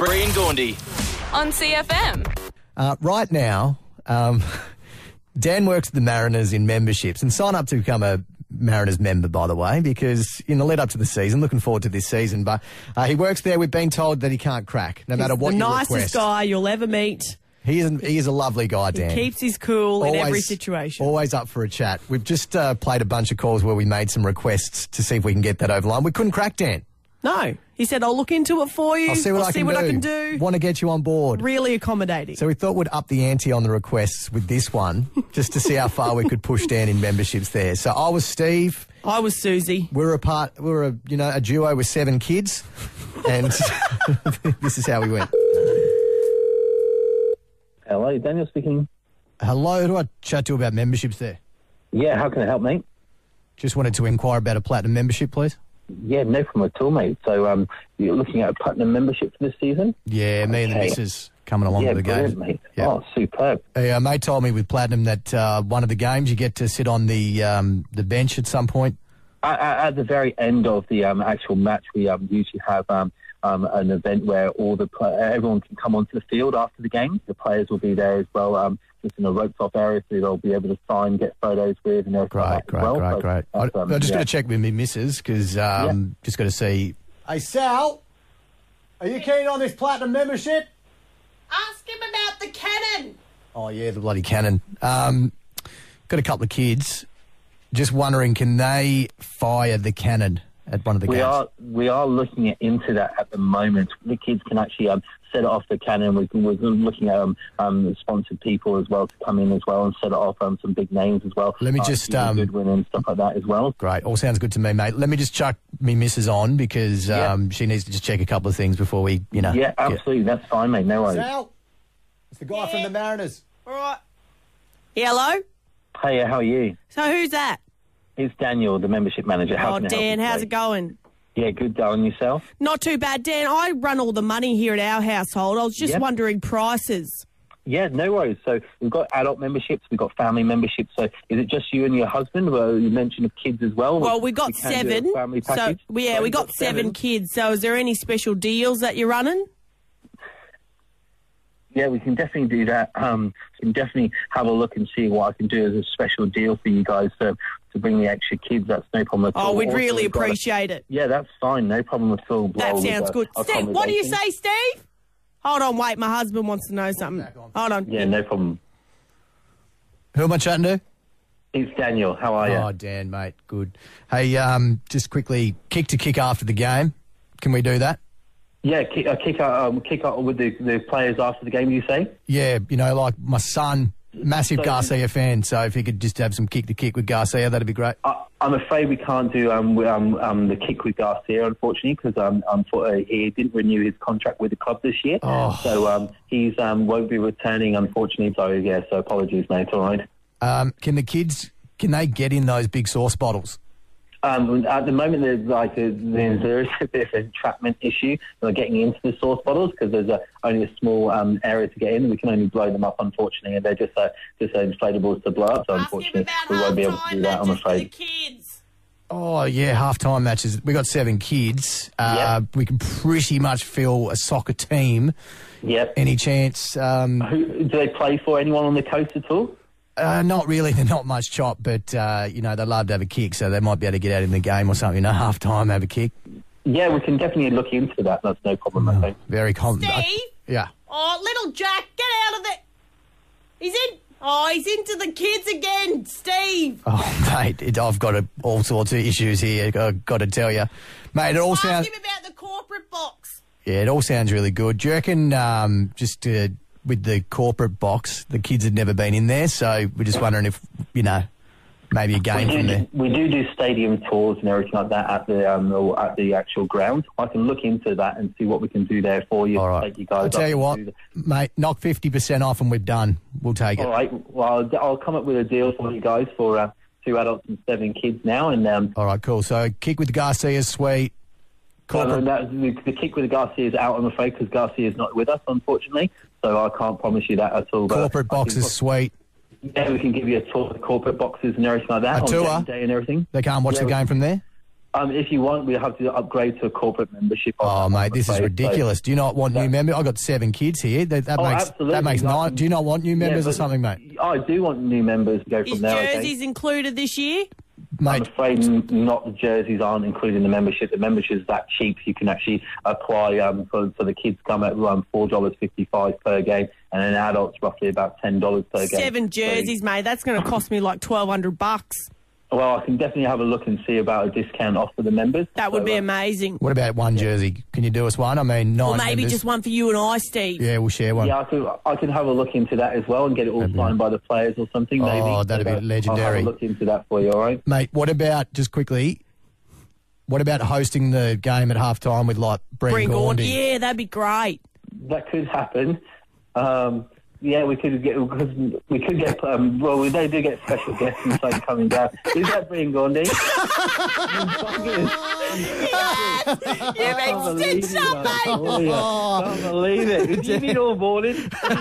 Ray and Gaundy on CFM. Right now, Dan works at the Mariners in memberships, and sign up to become a Mariners member, by the way, because in the lead up to the season, looking forward to this season, but he works there. We've been told that he can't crack, no matter what you request. The nicest guy you'll ever meet. He is a lovely guy, Dan. He keeps his cool in every situation. Always up for a chat. We've just played a bunch of calls where we made some requests to see if we can get that over the line. We couldn't crack Dan. No. He said, I'll look into it for you. I'll see what I can do. Want to get you on board. Really accommodating. So we thought we'd up the ante on the requests with this one, just to see how far we could push Dan in memberships there. So I was Steve. I was Susie. We were a duo with 7 kids, and this is how we went. Hello, Daniel speaking. Hello, who do I chat to about memberships there? Yeah, how can I help, mate? Just wanted to inquire about a platinum membership, please. Yeah, no problem at all, mate. So you're looking at a platinum membership for this season? Yeah, me and the missus coming along to the game. Mate. Yeah. Oh, superb. Mate told me with platinum that one of the games you get to sit on the bench at some point. At the very end of the actual match, we usually have an event where everyone can come onto the field after the game. The players will be there as well, just in a roped-off area, so they'll be able to sign, get photos with, and everything like that as well. Great. I just got to check with my missus, because just got to see... Hey, Sal, are you keen on this platinum membership? Ask him about the cannon. Oh, yeah, the bloody cannon. Got a couple of kids. Just wondering, can they fire the cannon at one of the games? We are looking into that at the moment. The kids can actually set it off the cannon. We're looking at sponsored people as well to come in as well and set it off some big names as well. Let me just Goodwin and stuff like that as well. Great, all sounds good to me, mate. Let me just chuck me missus on, because she needs to just check a couple of things before we, Yeah, absolutely. That's fine, mate. No worries. Sal, it's the guy from the Mariners. All right. Hello. Hey, how are you? So who's that? It's Daniel, the membership manager. How can I help Dan, you how's today? it going? Yeah, good. Darling, yourself? Not too bad, Dan. I run all the money here at our household. I was just wondering prices. Yeah, no worries. So we've got adult memberships, we've got family memberships. So is it just you and your husband? Well, you mentioned kids as well. Well, we got 7. Family package. So we got 7 kids. So is there any special deals that you're running? Yeah, we can definitely do that. Can definitely have a look and see what I can do as a special deal for you guys to bring the extra kids. That's no problem at all. Oh, we'd really appreciate it. Yeah, that's fine. No problem at all. That sounds good. Steve, what do you say, Steve? Hold on, wait. My husband wants to know something. Hold on. Yeah, no problem. Who am I chatting to? It's Daniel. How are you? Oh, Dan, mate. Good. Hey, just quickly, kick to kick after the game. Can we do that? Yeah, kick out with the players after the game, you say? Yeah, like my son, massive Garcia fan, so if he could just have some kick to kick with Garcia, that'd be great. I'm afraid we can't do the kick with Garcia, unfortunately, because he didn't renew his contract with the club this year. Oh. So he's won't be returning, unfortunately. So apologies, mate. All right. Can the kids, they get in those big sauce bottles? At the moment, there is a bit of an entrapment issue. They're getting into the sauce bottles because there's only a small area to get in. We can only blow them up, unfortunately, and they're just inflatables to blow up. So unfortunately, we won't be able to do that. I'm afraid. Oh, yeah, half-time matches. We got 7 kids. We can pretty much fill a soccer team. Yep. Any chance? Who do they play for? Anyone on the coast at all? Not really. They're not much chop, but, they love to have a kick, so they might be able to get out in the game or something, half-time, have a kick. Yeah, we can definitely look into that. That's no problem, I think. Very confident. Steve? Yeah. Oh, little Jack, get out of there. He's into the kids again, Steve. Oh, mate, I've got all sorts of issues here, I've got to tell you. Mate, it all sounds... Ask him about the corporate box. Yeah, it all sounds really good. Do you reckon, with the corporate box, the kids had never been in there, so we're just wondering if, maybe a game from there. We do stadium tours and everything like that at the actual ground. I can look into that and see what we can do there for you. All right. Take you guys I'll tell you what, mate, knock 50% off and we're done. We'll take it. All right. Well, I'll come up with a deal for you guys for 2 adults and 7 kids now. And all right, cool. So kick with Garcia's sweet. The kick with the Garcia is out, I'm afraid, because Garcia is not with us, unfortunately. So I can't promise you that at all. Corporate box is sweet. Yeah, we can give you a tour of the corporate boxes and everything like that. A tour? On game day and everything. They can't watch the game from there? If you want, we have to upgrade to a corporate membership. Oh, mate, this is ridiculous. Do you not want new members? I've got 7 kids here. Absolutely. That makes 9. Do you not want new members or something, mate? I do want new members to go from Is there. jerseys included this year? I'm Mate, afraid not. The jerseys aren't included in the membership. The membership is that cheap. You can actually apply for the kids come at around $4.55 per game, and then adults roughly about $10 per game. 7 jerseys, mate. That's going to cost me like $1,200. Well, I can definitely have a look and see about a discount off for the members. That would be amazing. what about one jersey? Can you do us one? I mean, 9 Or maybe members. just one for you and I, Steve. Yeah, we'll share one. Yeah, I can have a look into that as well and get it all signed by the players or something. Oh, maybe. that'd be I'll legendary. have a look into that for you. All right. Mate, what about, just quickly, what about hosting the game at half-time with, like, Breen Gordon. Gaundy? Yeah, that'd be great. That could happen. Yeah, we could get. Well, they do get special guests and something coming down. Is that Breen Gaundy? You've been stitched up, mate. Can't believe it. You've been all morning.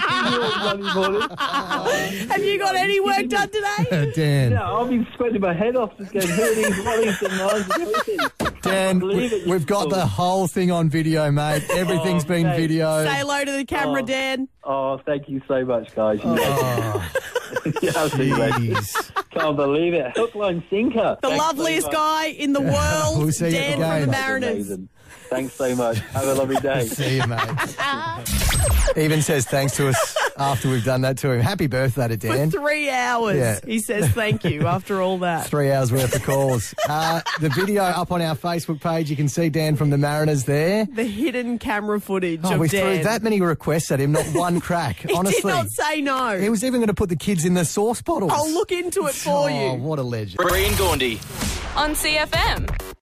Have you got any work done today? Dan, Yeah, I've been sweating my head off just going, who are these Wellington lines and everything? Dan, we've got the whole thing on video, mate. Everything's been mate. videoed. Say hello to the camera, Dan. Oh, thank you so much, guys. Oh, You're absolutely legend. jeez. Can't believe it. Hook, line, sinker. The Thanks loveliest so much. guy in the world, We'll see you at Dan the from the game. Mariners. Amazing. Thanks so much. Have a lovely day. See you, mate. Even says thanks to us after we've done that to him. Happy birthday to For Dan. 3 hours, Yeah. he says thank you after all that. 3 hours worth of calls. The video up on our Facebook page. You can see Dan from the Mariners there. The hidden camera footage Oh, of we Dan. threw that many requests at him, not one crack. He Honestly, did not say no. he was even going to put the kids in the sauce bottles. I'll look into it for Oh, you. what a legend. Breen Gaundy on CFM.